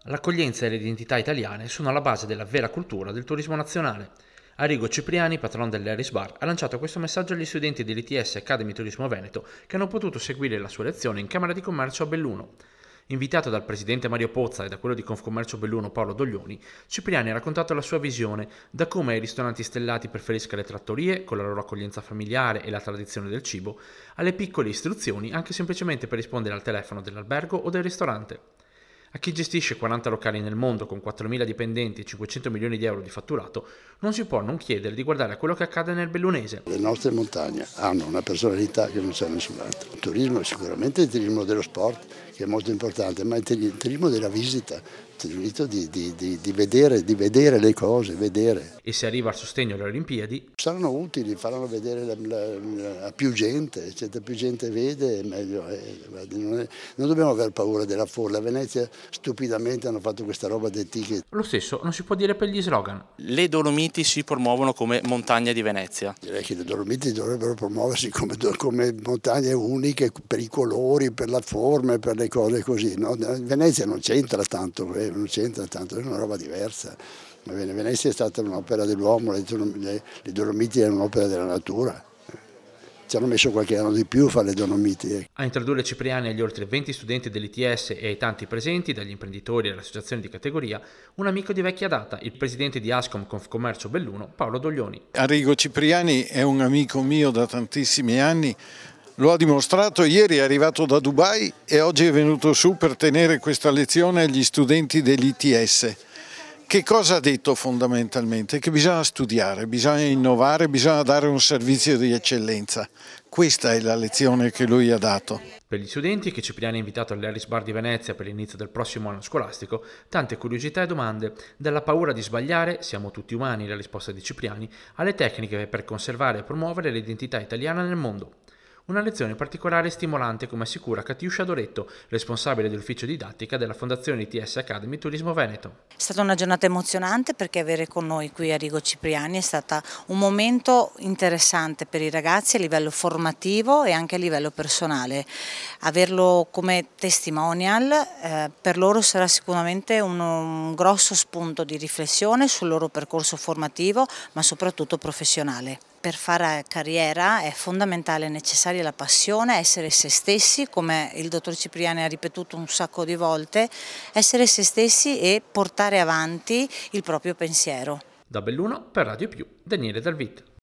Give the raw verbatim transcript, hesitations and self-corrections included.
L'accoglienza e le identità italiane sono alla base della vera cultura del turismo nazionale. Arrigo Cipriani, patron dell'Harris Bar, ha lanciato questo messaggio agli studenti dell'I T S Academy Turismo Veneto che hanno potuto seguire la sua lezione in Camera di Commercio a Belluno. Invitato dal presidente Mario Pozza e da quello di Confcommercio Belluno Paolo Doglioni, Cipriani ha raccontato la sua visione da come i ristoranti stellati preferiscano le trattorie, con la loro accoglienza familiare e la tradizione del cibo, alle piccole istruzioni anche semplicemente per rispondere al telefono dell'albergo o del ristorante. A chi gestisce quaranta locali nel mondo con quattromila dipendenti e cinquecento milioni di euro di fatturato, non si può non chiedere di guardare a quello che accade nel bellunese. Le nostre montagne hanno una personalità che non c'è nessun altro. Il turismo è sicuramente il turismo dello sport, che è molto importante, ma il turismo della visita, il turismo di, di, di, di, vedere, di vedere le cose, vedere. E se arriva al sostegno alle Olimpiadi, saranno utili, faranno vedere la, la, la, a più gente, cioè, più gente vede meglio è. Non, è, non dobbiamo aver paura della folla. A Venezia stupidamente hanno fatto questa roba del ticket. Lo stesso non si può dire per gli slogan. Le Dolomiti si promuovono come montagna di Venezia. Direi che le Dolomiti dovrebbero promuoversi come, come montagne uniche per i colori, per la forma, per le cose così. No? Venezia non c'entra tanto, non c'entra tanto, è una roba diversa. Venezia è stata un'opera dell'uomo, le, le Dolomiti erano un'opera della natura. Ci hanno messo qualche anno di più a fare le Dolomiti. A introdurre Cipriani agli oltre venti studenti dell'I T S e ai tanti presenti, dagli imprenditori alle associazioni di categoria, un amico di vecchia data, il presidente di Ascom Confcommercio Belluno, Paolo Doglioni. Arrigo Cipriani è un amico mio da tantissimi anni. Lo ha dimostrato, ieri è arrivato da Dubai e oggi è venuto su per tenere questa lezione agli studenti dell'I T S. Che cosa ha detto fondamentalmente? Che bisogna studiare, bisogna innovare, bisogna dare un servizio di eccellenza. Questa è la lezione che lui ha dato. Per gli studenti che Cipriani ha invitato all'Harris Bar di Venezia per l'inizio del prossimo anno scolastico, tante curiosità e domande, dalla paura di sbagliare, siamo tutti umani, la risposta di Cipriani, alle tecniche per conservare e promuovere l'identità italiana nel mondo. Una lezione particolare e stimolante, come assicura Catiuscia Doretto, responsabile dell'ufficio didattica della Fondazione I T S Academy Turismo Veneto. È stata una giornata emozionante perché avere con noi qui Arrigo Cipriani è stato un momento interessante per i ragazzi a livello formativo e anche a livello personale. Averlo come testimonial eh, per loro sarà sicuramente un, un grosso spunto di riflessione sul loro percorso formativo, ma soprattutto professionale. Per fare carriera è fondamentale e necessaria la passione, essere se stessi, come il dottor Cipriani ha ripetuto un sacco di volte, essere se stessi e portare avanti il proprio pensiero. Da Belluno per Radio Più, Daniele Dalvit.